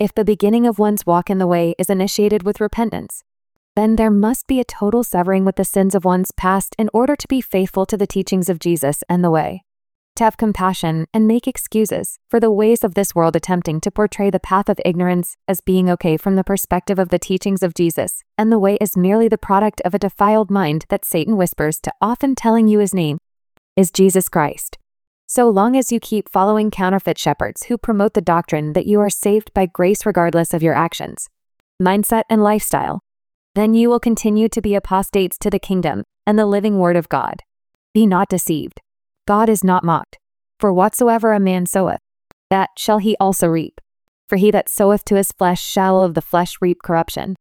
If the beginning of one's walk in the way is initiated with repentance, then there must be a total severing with the sins of one's past in order to be faithful to the teachings of Jesus and the way. To have compassion and make excuses for the ways of this world attempting to portray the path of ignorance as being okay from the perspective of the teachings of Jesus, and the way is merely the product of a defiled mind that Satan whispers to, often telling you his name is Jesus Christ. So long as you keep following counterfeit shepherds who promote the doctrine that you are saved by grace regardless of your actions, mindset, and lifestyle, then you will continue to be apostates to the kingdom and the living word of God. Be not deceived. God is not mocked. For whatsoever a man soweth, that shall he also reap. For he that soweth to his flesh shall of the flesh reap corruption.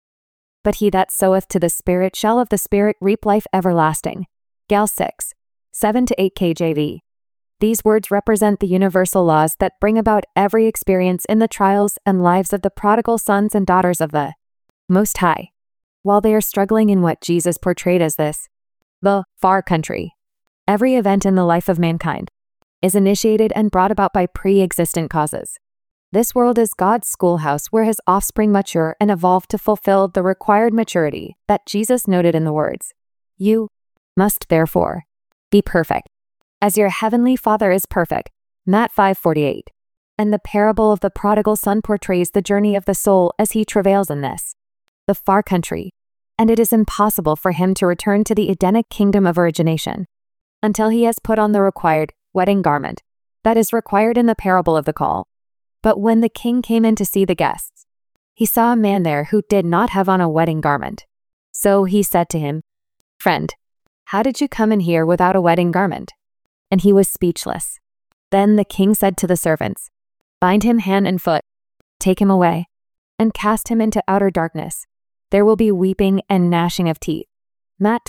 But he that soweth to the Spirit shall of the Spirit reap life everlasting. Gal 6, 7-8 KJV. These words represent the universal laws that bring about every experience in the trials and lives of the prodigal sons and daughters of the Most High, while they are struggling in what Jesus portrayed as the far country. Every event in the life of mankind is initiated and brought about by pre-existent causes. This world is God's schoolhouse where his offspring mature and evolve to fulfill the required maturity that Jesus noted in the words, "You must therefore be perfect, as your heavenly Father is perfect." Matt 5:48. And the parable of the prodigal son portrays the journey of the soul as he travails in the far country, and it is impossible for him to return to the Edenic kingdom of origination until he has put on the required wedding garment that is required in the parable of the call. But when the king came in to see the guests, he saw a man there who did not have on a wedding garment. So he said to him, "Friend, how did you come in here without a wedding garment?" And he was speechless. Then the king said to the servants, "Bind him hand and foot, take him away, and cast him into outer darkness. There will be weeping and gnashing of teeth." Matt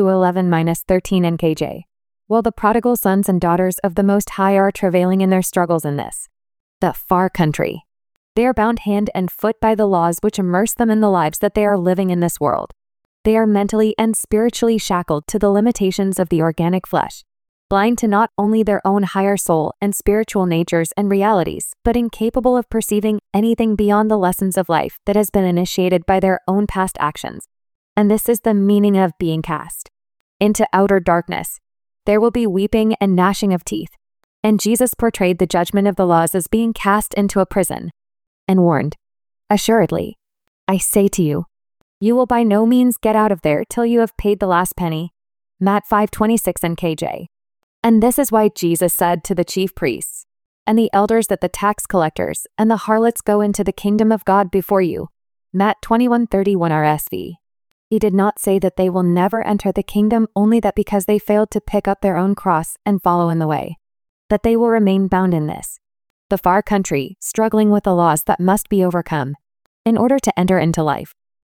22:11-13 NKJ. While the prodigal sons and daughters of the Most High are travailing in their struggles in the far country, they are bound hand and foot by the laws which immerse them in the lives that they are living in this world. They are mentally and spiritually shackled to the limitations of the organic flesh, blind to not only their own higher soul and spiritual natures and realities, but incapable of perceiving anything beyond the lessons of life that has been initiated by their own past actions. And this is the meaning of being cast into outer darkness. There will be weeping and gnashing of teeth. And Jesus portrayed the judgment of the laws as being cast into a prison, and warned, "Assuredly, I say to you, you will by no means get out of there till you have paid the last penny." Matt 5:26 NKJ. And this is why Jesus said to the chief priests and the elders that the tax collectors and the harlots go into the kingdom of God before you. Matt 21:31 RSV. He did not say that they will never enter the kingdom, only that because they failed to pick up their own cross and follow in the way, that they will remain bound in the far country, struggling with the laws that must be overcome in order to enter into life.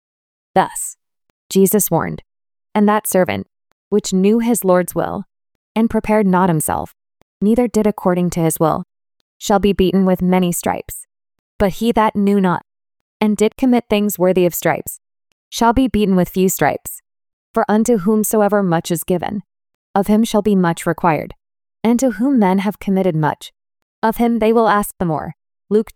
Thus, Jesus warned, "And that servant, which knew his Lord's will, and prepared not himself, neither did according to his will, shall be beaten with many stripes. But he that knew not, and did commit things worthy of stripes, shall be beaten with few stripes. For unto whomsoever much is given, of him shall be much required. And to whom men have committed much, of him they will ask the more." Luke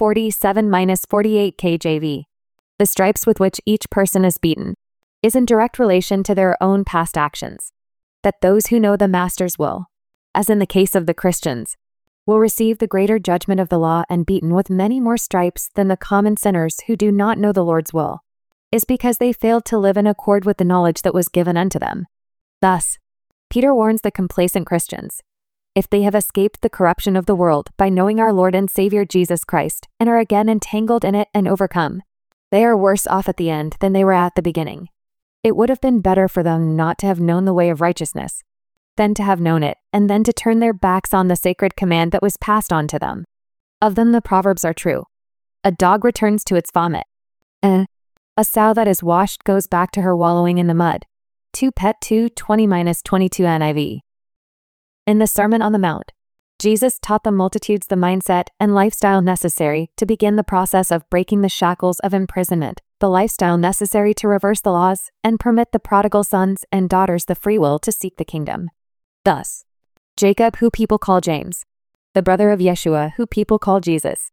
12:47-48 KJV. The stripes with which each person is beaten is in direct relation to their own past actions. That those who know the Master's will, as in the case of the Christians, will receive the greater judgment of the law and beaten with many more stripes than the common sinners who do not know the Lord's will, is because they failed to live in accord with the knowledge that was given unto them. Thus, Peter warns the complacent Christians, if they have escaped the corruption of the world by knowing our Lord and Savior Jesus Christ and are again entangled in it and overcome, they are worse off at the end than they were at the beginning. It would have been better for them not to have known the way of righteousness than to have known it and then to turn their backs on the sacred command that was passed on to them. Of them the proverbs are true. A dog returns to its vomit. A sow that is washed goes back to her wallowing in the mud. 2 Pet 2:20-22 NIV. In the Sermon on the Mount, Jesus taught the multitudes the mindset and lifestyle necessary to begin the process of breaking the shackles of imprisonment, the lifestyle necessary to reverse the laws and permit the prodigal sons and daughters the free will to seek the kingdom. Thus, Jacob, who people call James, the brother of Yeshua, who people call Jesus,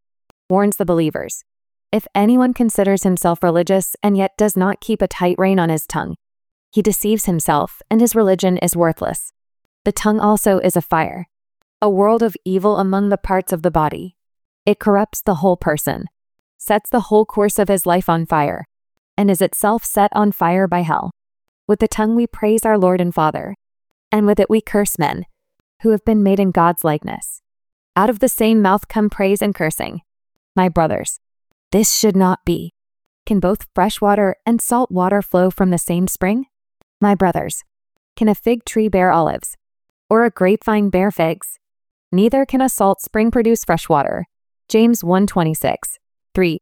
warns the believers. If anyone considers himself religious and yet does not keep a tight rein on his tongue, he deceives himself and his religion is worthless. The tongue also is a fire, a world of evil among the parts of the body. It corrupts the whole person, sets the whole course of his life on fire, and is itself set on fire by hell. With the tongue we praise our Lord and Father, and with it we curse men, who have been made in God's likeness. Out of the same mouth come praise and cursing. My brothers, this should not be. Can both fresh water and salt water flow from the same spring? My brothers, can a fig tree bear olives, or a grapevine bear figs? Neither can a salt spring produce fresh water. James 1:26, 3,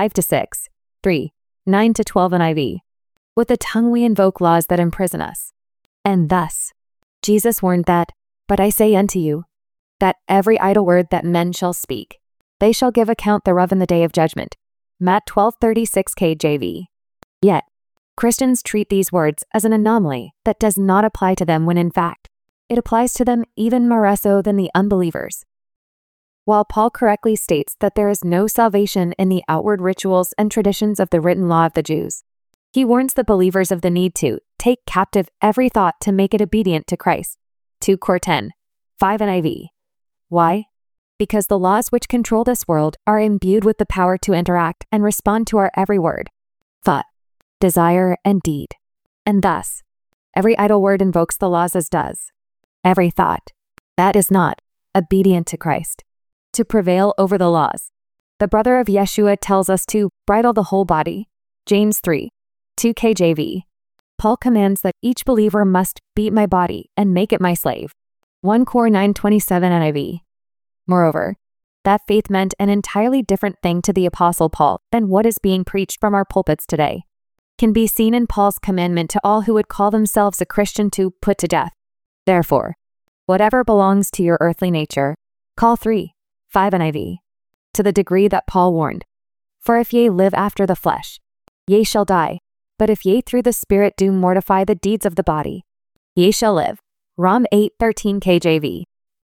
5-6, 3, 9-12 NIV. With the tongue we invoke laws that imprison us. And thus, Jesus warned that, but I say unto you, that every idle word that men shall speak, they shall give account thereof in the day of judgment. Matt 12:36 KJV. Yet, Christians treat these words as an anomaly that does not apply to them when in fact, it applies to them even more so than the unbelievers. While Paul correctly states that there is no salvation in the outward rituals and traditions of the written law of the Jews, he warns the believers of the need to take captive every thought to make it obedient to Christ. 2 Cor 10, 5 NIV. Why? Because the laws which control this world are imbued with the power to interact and respond to our every word, thought, desire, and deed. And thus, every idle word invokes the laws as does every thought that is not obedient to Christ to prevail over the laws. The brother of Yeshua tells us to bridle the whole body. James 3, 2 KJV. Paul commands that each believer must beat my body and make it my slave. 1 Cor 9:27 NIV. Moreover, that faith meant an entirely different thing to the Apostle Paul than what is being preached from our pulpits today. Can be seen in Paul's commandment to all who would call themselves a Christian to put to death. Therefore, whatever belongs to your earthly nature, call 3, 5 NIV. To the degree that Paul warned, for if ye live after the flesh, ye shall die, but if ye through the Spirit do mortify the deeds of the body, ye shall live. Rom 8:13 KJV.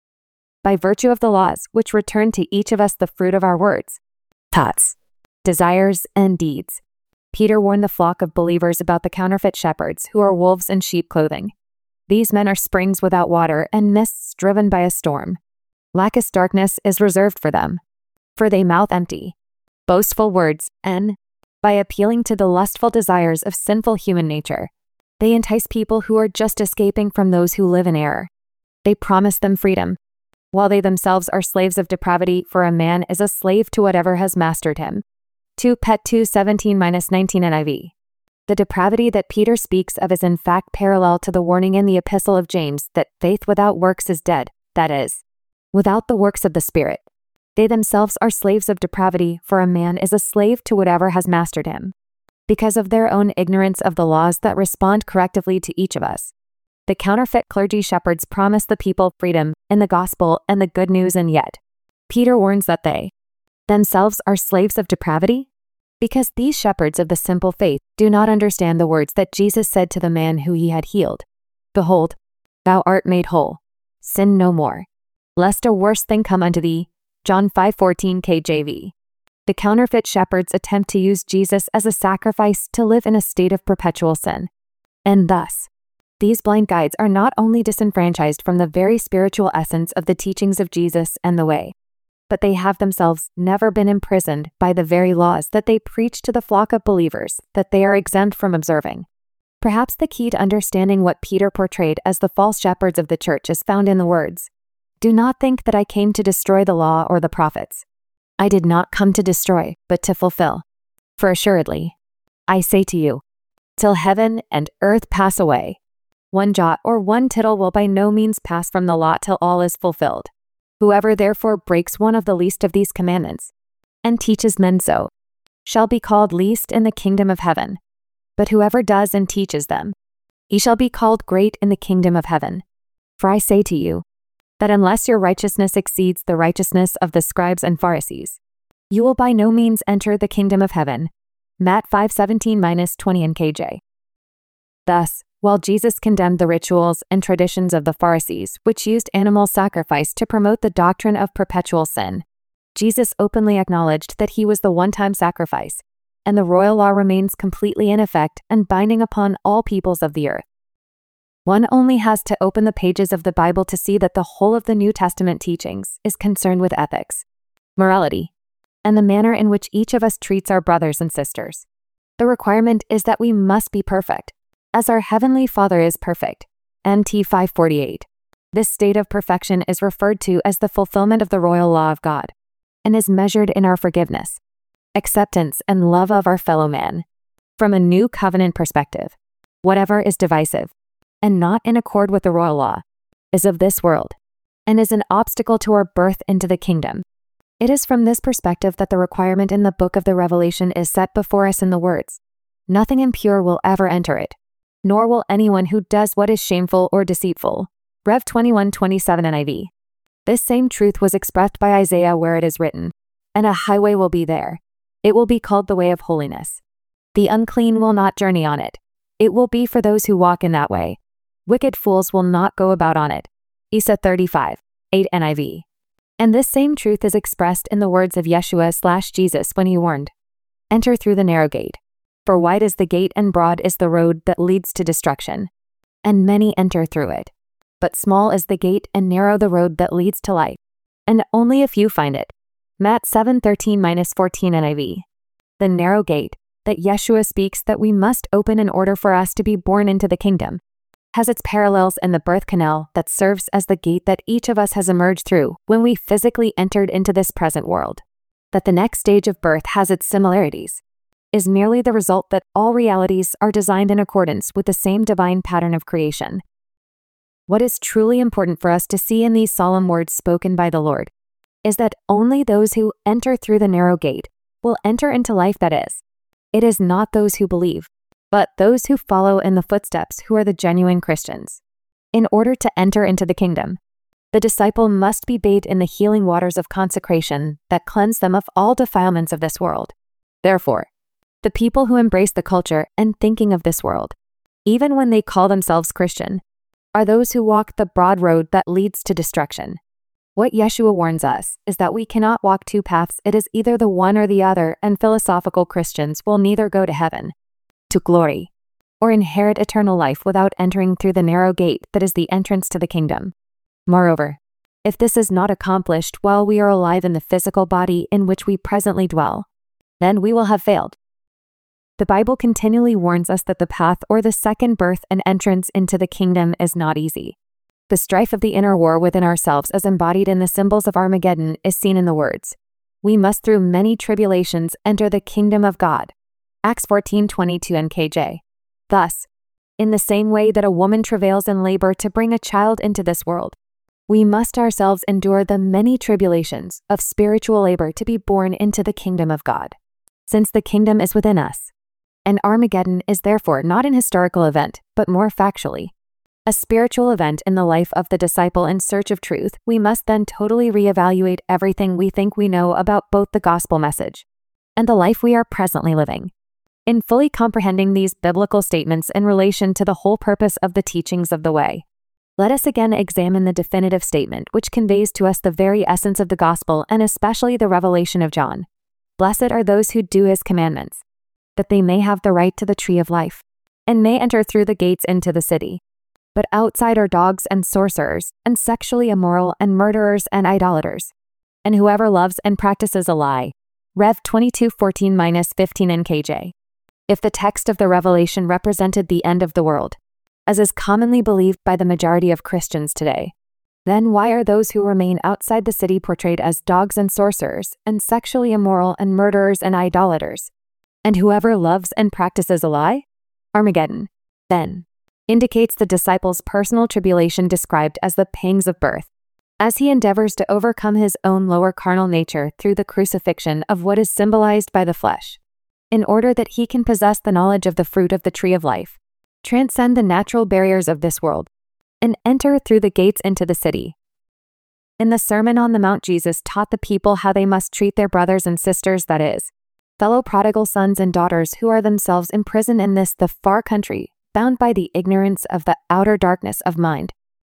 By virtue of the laws which return to each of us the fruit of our words, thoughts, desires, and deeds, Peter warned the flock of believers about the counterfeit shepherds who are wolves in sheep clothing. These men are springs without water and mists driven by a storm. Blackest darkness is reserved for them, for they mouth empty, boastful words, and, by appealing to the lustful desires of sinful human nature, they entice people who are just escaping from those who live in error. They promise them freedom, while they themselves are slaves of depravity, for a man is a slave to whatever has mastered him. 2 Pet 2:17-19 NIV. The depravity that Peter speaks of is in fact parallel to the warning in the Epistle of James that faith without works is dead, that is, without the works of the Spirit. They themselves are slaves of depravity, for a man is a slave to whatever has mastered him. Because of their own ignorance of the laws that respond correctively to each of us, the counterfeit clergy shepherds promise the people freedom in the gospel and the good news, and yet, Peter warns that they themselves are slaves of depravity, because these shepherds of the simple faith do not understand the words that Jesus said to the man who he had healed. Behold, thou art made whole. Sin no more, lest a worse thing come unto thee. John 5:14 KJV. The counterfeit shepherds attempt to use Jesus as a sacrifice to live in a state of perpetual sin. And thus, these blind guides are not only disenfranchised from the very spiritual essence of the teachings of Jesus and the way, but they have themselves never been imprisoned by the very laws that they preach to the flock of believers that they are exempt from observing. Perhaps the key to understanding what Peter portrayed as the false shepherds of the church is found in the words, "Do not think that I came to destroy the law or the prophets. I did not come to destroy, but to fulfill. For assuredly, I say to you, till heaven and earth pass away, one jot or one tittle will by no means pass from the law till all is fulfilled. Whoever therefore breaks one of the least of these commandments, and teaches men so, shall be called least in the kingdom of heaven. But whoever does and teaches them, he shall be called great in the kingdom of heaven. For I say to you, that unless your righteousness exceeds the righteousness of the scribes and Pharisees, you will by no means enter the kingdom of heaven." Matt 5:17-20 NKJ. Thus, while Jesus condemned the rituals and traditions of the Pharisees, which used animal sacrifice to promote the doctrine of perpetual sin, Jesus openly acknowledged that he was the one-time sacrifice, and the royal law remains completely in effect and binding upon all peoples of the earth. One only has to open the pages of the Bible to see that the whole of the New Testament teachings is concerned with ethics, morality, and the manner in which each of us treats our brothers and sisters. The requirement is that we must be perfect, as our Heavenly Father is perfect. MT 548. This state of perfection is referred to as the fulfillment of the royal law of God, and is measured in our forgiveness, acceptance, and love of our fellow man. From a new covenant perspective, whatever is divisive, and not in accord with the royal law, is of this world, and is an obstacle to our birth into the kingdom. It is from this perspective that the requirement in the book of the Revelation is set before us in the words, "Nothing impure will ever enter it, nor will anyone who does what is shameful or deceitful." Rev 21:27 NIV. This same truth was expressed by Isaiah where it is written, "And a highway will be there. It will be called the way of holiness. The unclean will not journey on it. It will be for those who walk in that way. Wicked fools will not go about on it." Isa 35:8 NIV. And this same truth is expressed in the words of Yeshua/Jesus when he warned, "Enter through the narrow gate. For wide is the gate and broad is the road that leads to destruction, and many enter through it. But small is the gate and narrow the road that leads to life, and only a few find it." Matt 7:13-14 NIV. The narrow gate that Yeshua speaks that we must open in order for us to be born into the kingdom has its parallels in the birth canal that serves as the gate that each of us has emerged through when we physically entered into this present world. That the next stage of birth has its similarities is merely the result that all realities are designed in accordance with the same divine pattern of creation. What is truly important for us to see in these solemn words spoken by the Lord is that only those who enter through the narrow gate will enter into life that is. It is not those who believe, but those who follow in the footsteps who are the genuine Christians. In order to enter into the kingdom, the disciple must be bathed in the healing waters of consecration that cleanse them of all defilements of this world. Therefore, the people who embrace the culture and thinking of this world, even when they call themselves Christian, are those who walk the broad road that leads to destruction. What Yeshua warns us is that we cannot walk two paths. It is either the one or the other, and philosophical Christians will neither go to heaven, to glory, or inherit eternal life without entering through the narrow gate that is the entrance to the kingdom. Moreover, if this is not accomplished while we are alive in the physical body in which we presently dwell, then we will have failed. The Bible continually warns us that the path or the second birth and entrance into the kingdom is not easy. The strife of the inner war within ourselves as embodied in the symbols of Armageddon is seen in the words, "We must through many tribulations enter the kingdom of God." Acts 14:22 NKJ. Thus, in the same way that a woman travails in labor to bring a child into this world, we must ourselves endure the many tribulations of spiritual labor to be born into the kingdom of God. Since the kingdom is within us, and Armageddon is therefore not an historical event, but more factually a spiritual event in the life of the disciple in search of truth, we must then totally reevaluate everything we think we know about both the gospel message and the life we are presently living. In fully comprehending these biblical statements in relation to the whole purpose of the teachings of the way, let us again examine the definitive statement which conveys to us the very essence of the gospel and especially the revelation of John. "Blessed are those who do his commandments, that they may have the right to the tree of life, and may enter through the gates into the city. But outside are dogs and sorcerers, and sexually immoral, and murderers and idolaters, and whoever loves and practices a lie." Rev 22:14-15 NKJ. If the text of the Revelation represented the end of the world, as is commonly believed by the majority of Christians today, then why are those who remain outside the city portrayed as dogs and sorcerers, and sexually immoral, and murderers and idolaters, and whoever loves and practices a lie? Armageddon, then, indicates the disciple's personal tribulation described as the pangs of birth, as he endeavors to overcome his own lower carnal nature through the crucifixion of what is symbolized by the flesh, in order that he can possess the knowledge of the fruit of the tree of life, transcend the natural barriers of this world, and enter through the gates into the city. In the Sermon on the Mount, Jesus taught the people how they must treat their brothers and sisters, that is, fellow prodigal sons and daughters who are themselves imprisoned in this the far country, bound by the ignorance of the outer darkness of mind,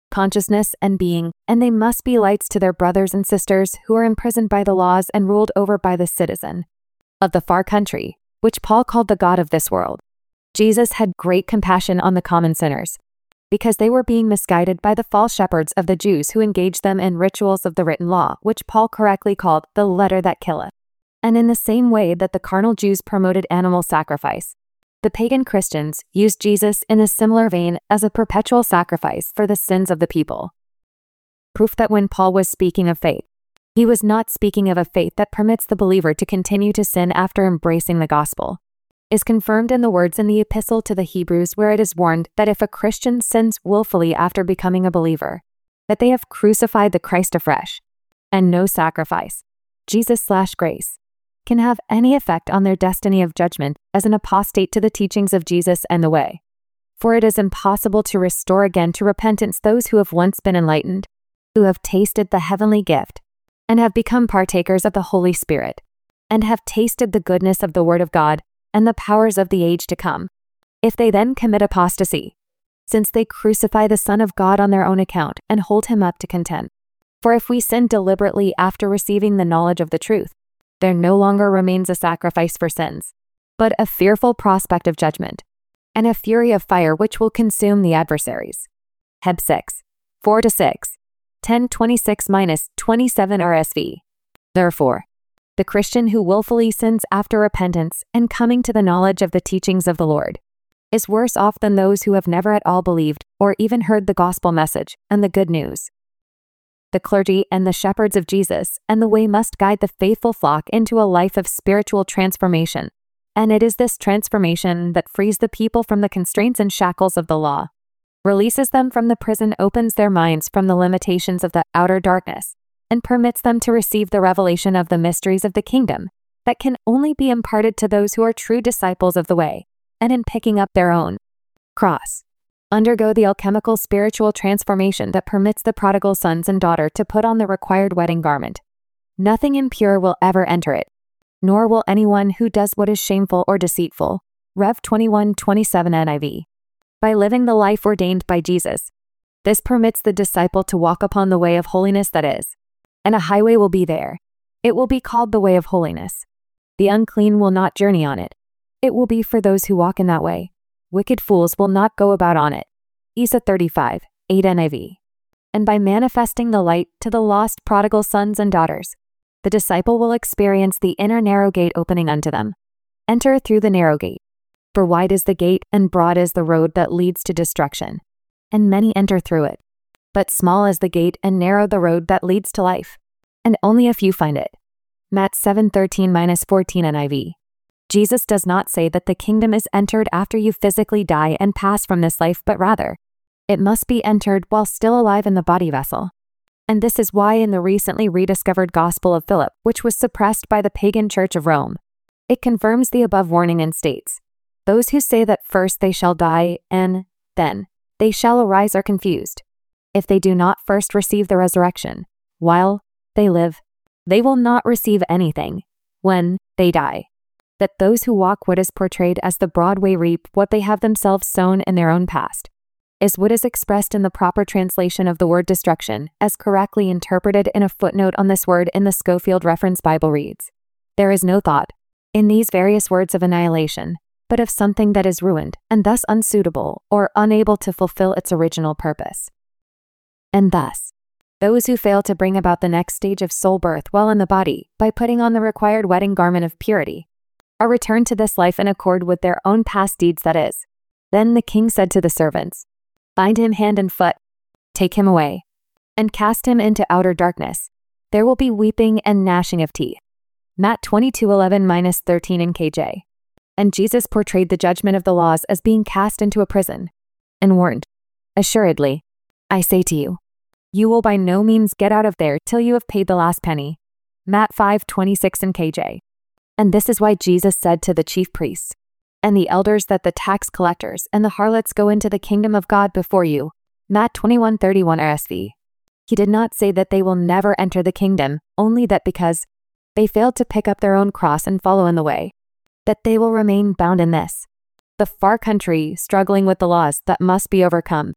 consciousness, and being, and they must be lights to their brothers and sisters who are imprisoned by the laws and ruled over by the citizen of the far country, which Paul called the god of this world. Jesus had great compassion on the common sinners, because they were being misguided by the false shepherds of the Jews who engaged them in rituals of the written law, which Paul correctly called the letter that killeth. And in the same way that the carnal Jews promoted animal sacrifice, the pagan Christians used Jesus in a similar vein as a perpetual sacrifice for the sins of the people. Proof that when Paul was speaking of faith, he was not speaking of a faith that permits the believer to continue to sin after embracing the gospel, is confirmed in the words in the epistle to the Hebrews where it is warned that if a Christian sins willfully after becoming a believer, that they have crucified the Christ afresh, and no sacrifice, Jesus/grace, can have any effect on their destiny of judgment as an apostate to the teachings of Jesus and the way. For it is impossible to restore again to repentance those who have once been enlightened, who have tasted the heavenly gift, and have become partakers of the Holy Spirit, and have tasted the goodness of the Word of God and the powers of the age to come, if they then commit apostasy, since they crucify the Son of God on their own account and hold him up to contempt. For if we sin deliberately after receiving the knowledge of the truth, there no longer remains a sacrifice for sins, but a fearful prospect of judgment, and a fury of fire which will consume the adversaries. Heb 6, 4-6, 10:26-27 RSV. Therefore, the Christian who willfully sins after repentance and coming to the knowledge of the teachings of the Lord is worse off than those who have never at all believed or even heard the gospel message and the good news. The clergy and the shepherds of Jesus and the way must guide the faithful flock into a life of spiritual transformation, and it is this transformation that frees the people from the constraints and shackles of the law, releases them from the prison, opens their minds from the limitations of the outer darkness, and permits them to receive the revelation of the mysteries of the kingdom that can only be imparted to those who are true disciples of the way, and in picking up their own cross, undergo the alchemical spiritual transformation that permits the prodigal sons and daughter to put on the required wedding garment. Nothing impure will ever enter it, nor will anyone who does what is shameful or deceitful. Rev 21:27 NIV. By living the life ordained by Jesus, this permits the disciple to walk upon the way of holiness that is, and a highway will be there. It will be called the way of holiness. The unclean will not journey on it. It will be for those who walk in that way. Wicked fools will not go about on it. Isa 35, 8 NIV. And by manifesting the light to the lost prodigal sons and daughters, the disciple will experience the inner narrow gate opening unto them. Enter through the narrow gate. For wide is the gate and broad is the road that leads to destruction, and many enter through it. But small is the gate and narrow the road that leads to life, and only a few find it. Matt 7:13-14 NIV. Jesus does not say that the kingdom is entered after you physically die and pass from this life, but rather, it must be entered while still alive in the body vessel. And this is why in the recently rediscovered Gospel of Philip, which was suppressed by the pagan Church of Rome, it confirms the above warning and states, those who say that first they shall die and then they shall arise are confused. If they do not first receive the resurrection while they live, they will not receive anything when they die. That those who walk what is portrayed as the broad way reap what they have themselves sown in their own past, is what is expressed in the proper translation of the word destruction, as correctly interpreted in a footnote on this word in the Scofield Reference Bible reads, there is no thought in these various words of annihilation, but of something that is ruined, and thus unsuitable or unable to fulfill its original purpose. And thus, those who fail to bring about the next stage of soul birth while in the body by putting on the required wedding garment of purity, are returned to this life in accord with their own past deeds that is. Then the king said to the servants, bind him hand and foot, take him away, and cast him into outer darkness. There will be weeping and gnashing of teeth. Matt 22:11-13 in KJ. And Jesus portrayed the judgment of the laws as being cast into a prison, and warned, assuredly, I say to you, you will by no means get out of there till you have paid the last penny. Matt 5:26 in KJ. And this is why Jesus said to the chief priests and the elders that the tax collectors and the harlots go into the kingdom of God before you. Matt 21:31 RSV. He did not say that they will never enter the kingdom, only that because they failed to pick up their own cross and follow in the way, that they will remain bound in this, the far country, struggling with the laws that must be overcome,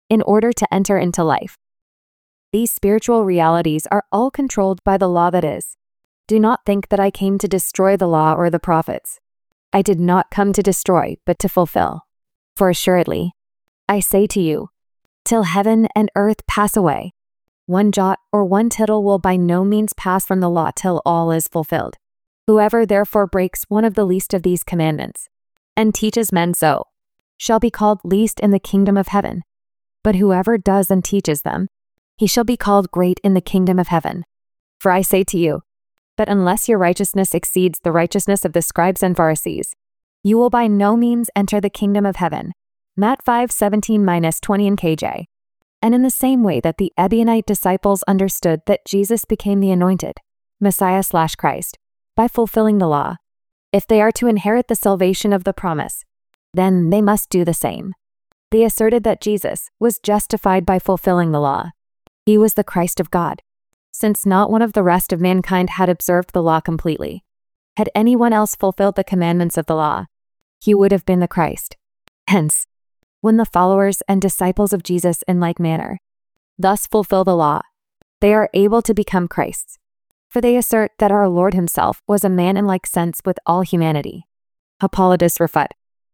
in order to enter into life. These spiritual realities are all controlled by the law that is. Do not think that I came to destroy the law or the prophets. I did not come to destroy, but to fulfill. For assuredly, I say to you, till heaven and earth pass away, one jot or one tittle will by no means pass from the law till all is fulfilled. Whoever therefore breaks one of the least of these commandments, and teaches men so, shall be called least in the kingdom of heaven. But whoever does and teaches them, he shall be called great in the kingdom of heaven. For I say to you, that unless your righteousness exceeds the righteousness of the scribes and Pharisees, you will by no means enter the kingdom of heaven. Matt 5:17-20 in KJ. And in the same way that the Ebionite disciples understood that Jesus became the anointed Messiah/Christ by fulfilling the law, if they are to inherit the salvation of the promise, then they must do the same. They asserted that Jesus was justified by fulfilling the law. He was the Christ of God, since not one of the rest of mankind had observed the law completely. Had anyone else fulfilled the commandments of the law, he would have been the Christ. Hence, when the followers and disciples of Jesus in like manner thus fulfill the law, they are able to become Christs. For they assert that our Lord himself was a man in like sense with all humanity. Hippolytus Refut.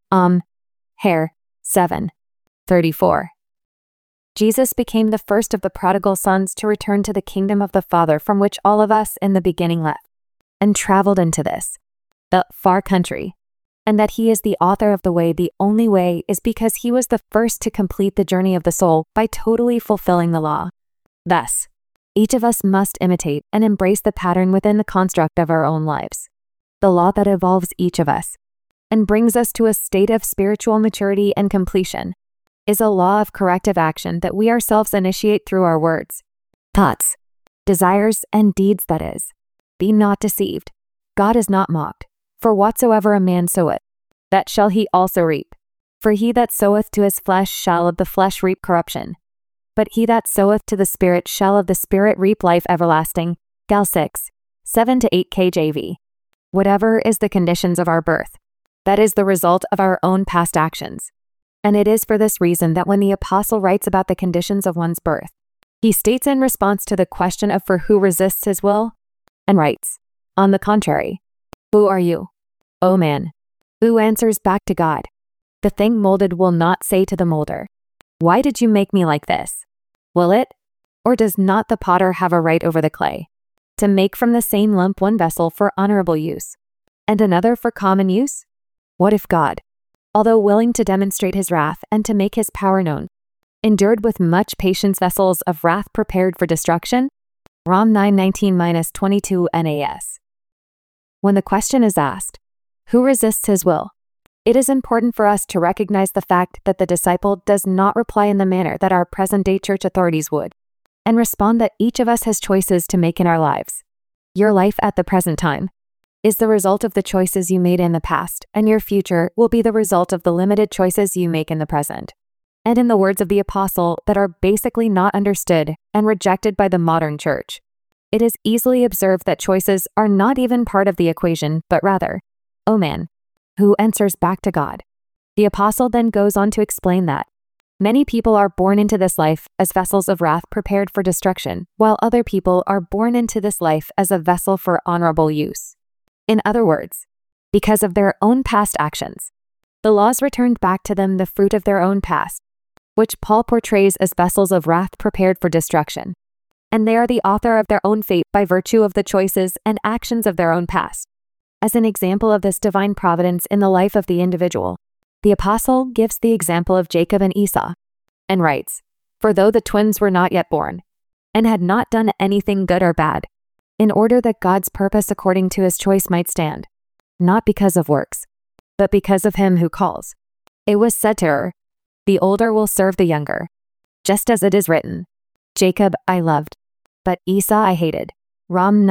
Hare, 7:34. Jesus became the first of the prodigal sons to return to the kingdom of the Father from which all of us in the beginning left, and traveled into this, the far country, and that he is the author of the way. The only way is because he was the first to complete the journey of the soul by totally fulfilling the law. Thus, each of us must imitate and embrace the pattern within the construct of our own lives, the law that evolves each of us and brings us to a state of spiritual maturity and completion, is a law of corrective action that we ourselves initiate through our words, thoughts, desires, and deeds, that is. Be not deceived. God is not mocked. For whatsoever a man soweth, that shall he also reap. For he that soweth to his flesh shall of the flesh reap corruption. But he that soweth to the Spirit shall of the Spirit reap life everlasting. Gal 6:7-8 KJV. Whatever is the conditions of our birth, that is the result of our own past actions. And it is for this reason that when the apostle writes about the conditions of one's birth, he states in response to the question of for who resists his will, and writes, on the contrary, who are you, O man, who answers back to God? The thing molded will not say to the molder, why did you make me like this? Will it? Or does not the potter have a right over the clay, to make from the same lump one vessel for honorable use, and another for common use? What if God, although willing to demonstrate his wrath and to make his power known, endured with much patience vessels of wrath prepared for destruction? Rom 9:19-22 NAS. When the question is asked, who resists his will? It is important for us to recognize the fact that the disciple does not reply in the manner that our present-day church authorities would, and respond that each of us has choices to make in our lives. Your life at the present time is the result of the choices you made in the past, and your future will be the result of the limited choices you make in the present. And in the words of the apostle that are basically not understood and rejected by the modern church, it is easily observed that choices are not even part of the equation, but rather, O man, who answers back to God. The apostle then goes on to explain that many people are born into this life as vessels of wrath prepared for destruction, while other people are born into this life as a vessel for honorable use. In other words, because of their own past actions, the laws returned back to them the fruit of their own past, which Paul portrays as vessels of wrath prepared for destruction. And they are the author of their own fate by virtue of the choices and actions of their own past. As an example of this divine providence in the life of the individual, the apostle gives the example of Jacob and Esau, and writes, for though the twins were not yet born, and had not done anything good or bad, in order that God's purpose according to his choice might stand, not because of works, but because of him who calls. It was said to her, the older will serve the younger. Just as it is written, Jacob I loved, but Esau I hated. Rom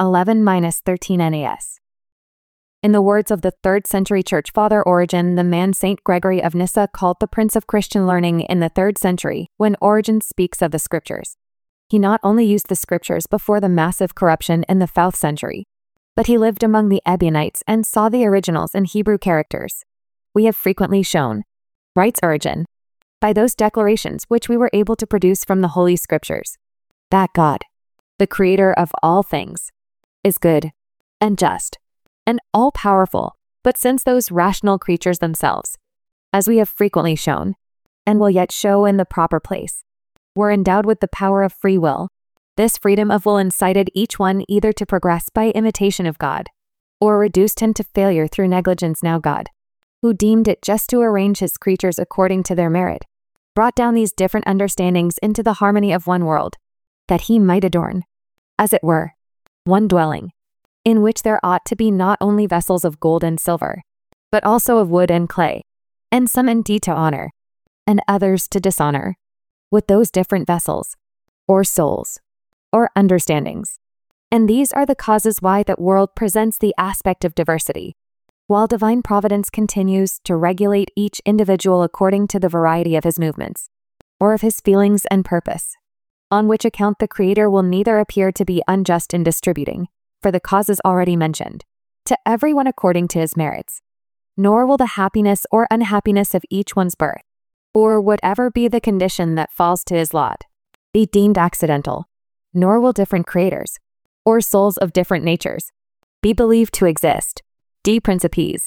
9:11-13 NAS. In the words of the 3rd century church father Origen, the man Saint Gregory of Nyssa called the Prince of Christian learning in the 3rd century, when Origen speaks of the scriptures, he not only used the scriptures before the massive corruption in the 5th century, but he lived among the Ebionites and saw the originals in Hebrew characters. We have frequently shown, writes Origen, by those declarations which we were able to produce from the Holy Scriptures, that God, the Creator of all things, is good and just and all-powerful, but since those rational creatures themselves, as we have frequently shown, and will yet show in the proper place, were endowed with the power of free will, this freedom of will incited each one either to progress by imitation of God, or reduced him to failure through negligence. Now God, who deemed it just to arrange his creatures according to their merit, brought down these different understandings into the harmony of one world, that he might adorn, as it were, one dwelling, in which there ought to be not only vessels of gold and silver, but also of wood and clay, and some indeed to honor, and others to dishonor, with those different vessels, or souls, or understandings. And these are the causes why that world presents the aspect of diversity, while divine providence continues to regulate each individual according to the variety of his movements, or of his feelings and purpose, on which account the Creator will neither appear to be unjust in distributing, for the causes already mentioned, to everyone according to his merits, nor will the happiness or unhappiness of each one's birth, or whatever be the condition that falls to his lot, be deemed accidental, nor will different creators, or souls of different natures, be believed to exist. D. Principes.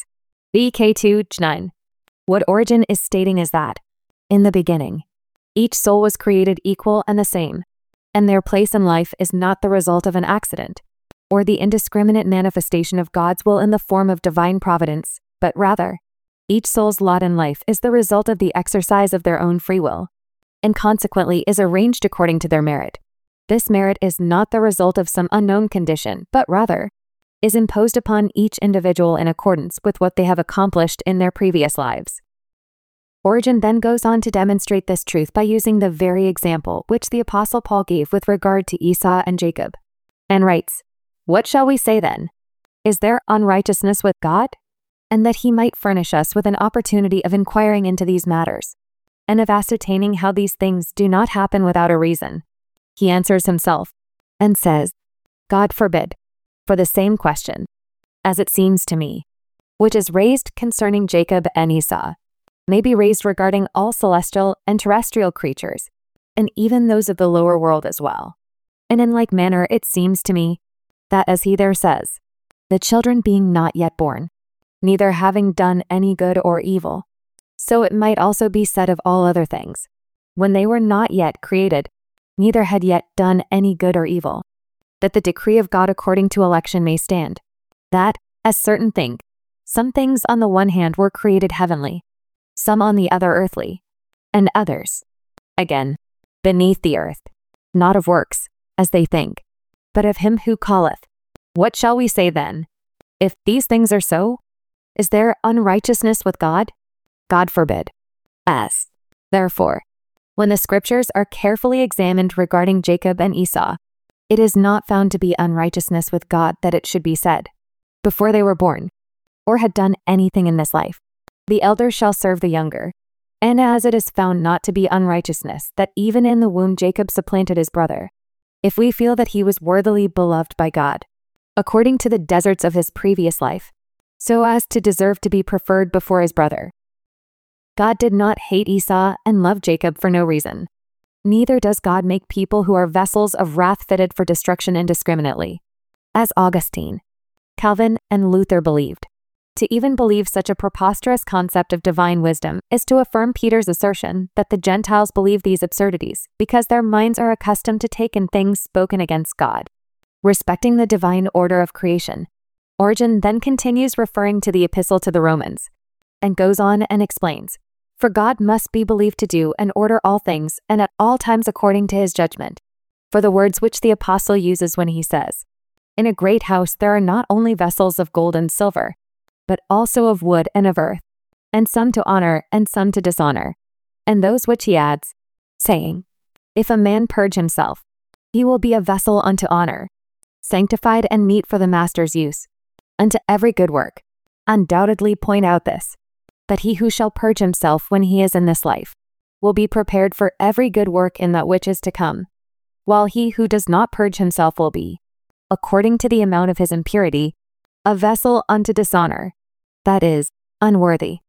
VK2 9. What Origen is stating is that, in the beginning, each soul was created equal and the same, and their place in life is not the result of an accident, or the indiscriminate manifestation of God's will in the form of divine providence, but rather, each soul's lot in life is the result of the exercise of their own free will, and consequently is arranged according to their merit. This merit is not the result of some unknown condition, but rather, is imposed upon each individual in accordance with what they have accomplished in their previous lives. Origen then goes on to demonstrate this truth by using the very example which the Apostle Paul gave with regard to Esau and Jacob, and writes, "What shall we say then? Is there unrighteousness with God?" And that he might furnish us with an opportunity of inquiring into these matters, and of ascertaining how these things do not happen without a reason. He answers himself, and says, "God forbid," for the same question, as it seems to me, which is raised concerning Jacob and Esau, may be raised regarding all celestial and terrestrial creatures, and even those of the lower world as well. And in like manner it seems to me, that as he there says, the children being not yet born, neither having done any good or evil, so it might also be said of all other things, when they were not yet created, neither had yet done any good or evil, that the decree of God according to election may stand, that, as certain things, some things on the one hand were created heavenly, some on the other earthly, and others, again, beneath the earth, not of works, as they think, but of him who calleth. What shall we say then? If these things are so, is there unrighteousness with God? God forbid. As, therefore, when the Scriptures are carefully examined regarding Jacob and Esau, it is not found to be unrighteousness with God that it should be said, before they were born, or had done anything in this life, the elder shall serve the younger. And as it is found not to be unrighteousness that even in the womb Jacob supplanted his brother, if we feel that he was worthily beloved by God, according to the deserts of his previous life, so as to deserve to be preferred before his brother. God did not hate Esau and love Jacob for no reason. Neither does God make people who are vessels of wrath fitted for destruction indiscriminately, as Augustine, Calvin, and Luther believed. To even believe such a preposterous concept of divine wisdom is to affirm Peter's assertion that the Gentiles believe these absurdities because their minds are accustomed to take in things spoken against God. Respecting the divine order of creation, Origen then continues referring to the Epistle to the Romans, and goes on and explains, "For God must be believed to do and order all things, and at all times according to his judgment." For the words which the apostle uses when he says, "In a great house there are not only vessels of gold and silver, but also of wood and of earth, and some to honor and some to dishonor." And those which he adds, saying, "If a man purge himself, he will be a vessel unto honor, sanctified and meet for the master's use, unto every good work," undoubtedly point out this, that he who shall purge himself when he is in this life will be prepared for every good work in that which is to come, while he who does not purge himself will be, according to the amount of his impurity, a vessel unto dishonor, that is, unworthy.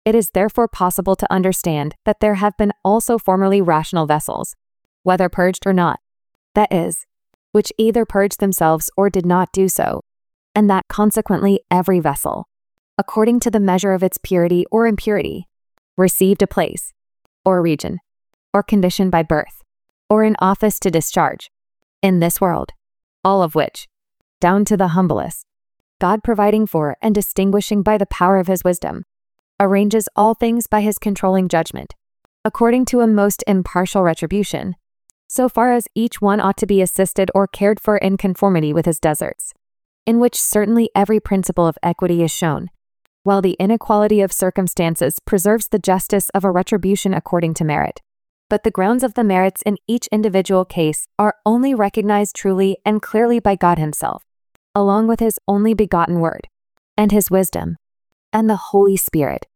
It is therefore possible to understand that there have been also formerly rational vessels, whether purged or not, that is, which either purged themselves or did not do so, and that consequently every vessel, according to the measure of its purity or impurity, received a place, or region, or condition by birth, or an office to discharge, in this world, all of which, down to the humblest, God providing for and distinguishing by the power of his wisdom, arranges all things by his controlling judgment, according to a most impartial retribution, so far as each one ought to be assisted or cared for in conformity with his deserts, in which certainly every principle of equity is shown, while the inequality of circumstances preserves the justice of a retribution according to merit. But the grounds of the merits in each individual case are only recognized truly and clearly by God himself, along with his only begotten Word, and his wisdom, and the Holy Spirit.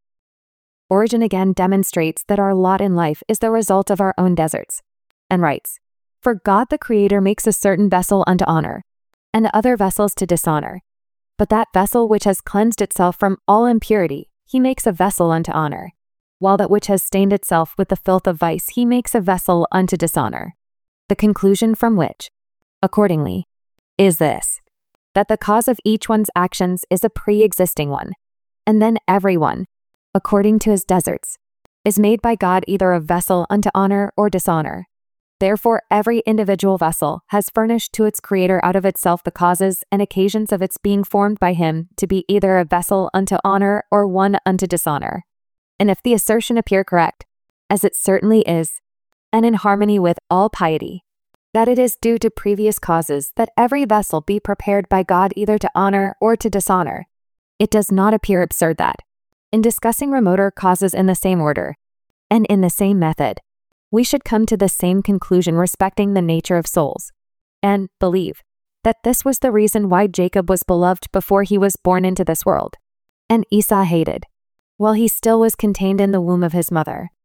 Origen again demonstrates that our lot in life is the result of our own deserts, and writes, "For God the Creator makes a certain vessel unto honor, and other vessels to dishonor. But that vessel which has cleansed itself from all impurity, he makes a vessel unto honor, while that which has stained itself with the filth of vice he makes a vessel unto dishonor. The conclusion from which, accordingly, is this, that the cause of each one's actions is a pre-existing one, and then every one, according to his deserts, is made by God either a vessel unto honor or dishonor. Therefore every individual vessel has furnished to its Creator out of itself the causes and occasions of its being formed by him to be either a vessel unto honor or one unto dishonor. And if the assertion appear correct, as it certainly is, and in harmony with all piety, that it is due to previous causes that every vessel be prepared by God either to honor or to dishonor, it does not appear absurd that, in discussing remoter causes in the same order, and in the same method, we should come to the same conclusion respecting the nature of souls, and believe that this was the reason why Jacob was beloved before he was born into this world, and Esau hated, while he still was contained in the womb of his mother.